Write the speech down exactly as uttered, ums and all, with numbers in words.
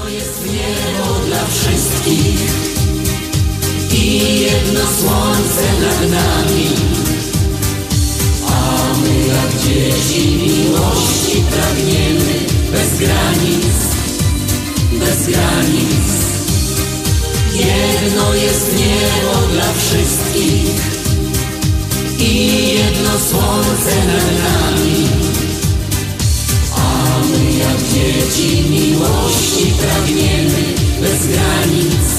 jest niebo dla wszystkich i jedno słońce nad nami, a my jak dzieci miłości pragniemy bez granic, bez granic. Jedno jest niebo dla wszystkich i jedno słońce nad nami, a my jak dzieci miłości pragniemy bez granic,